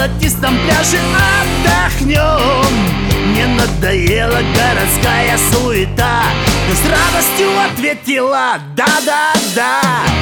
золотистом пляже отдохнем. Мне надоела городская суета, но с радостью ответила да-да-да.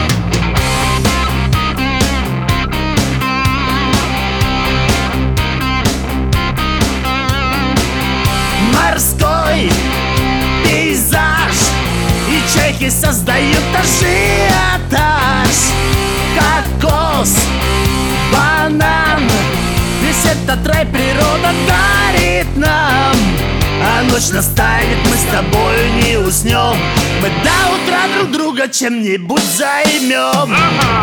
Морской пейзаж, и чайки создают ажиотаж. Кокос, банан, весь этот рай природа дарит нам. А ночь настанет, мы с тобою не уснем. Мы до утра друг друга чем-нибудь займем.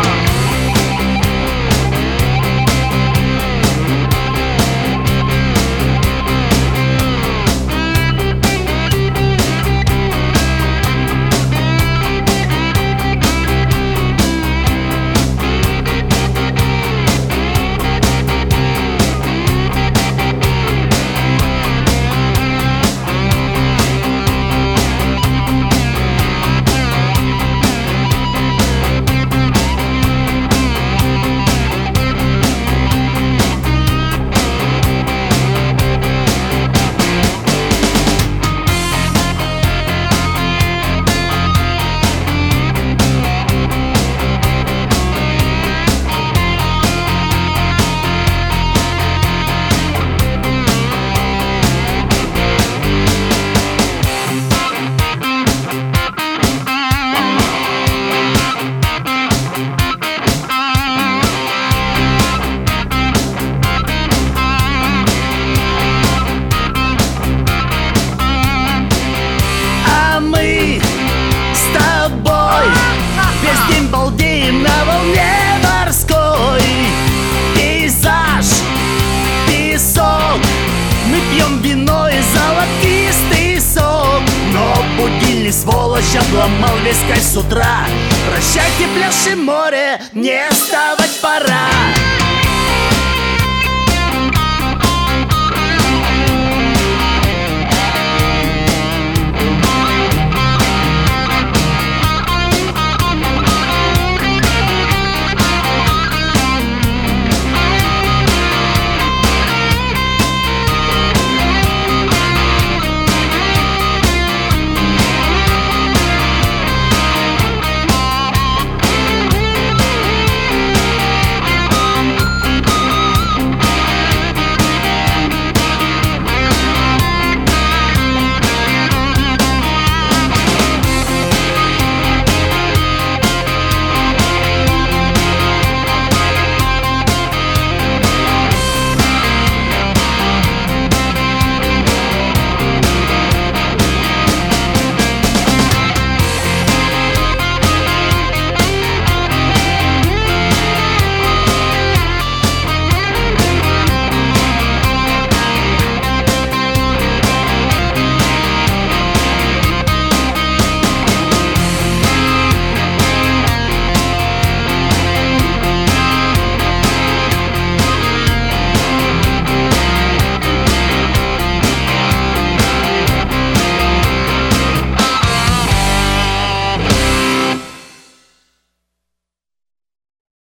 Весь день балдеем на волне морской. Пейзаж, песок, мы пьем вино и золотистый сок. Но будильник, сволочь, обломал весь кайф с утра. Прощайте, пляж и море, мне вставать пора.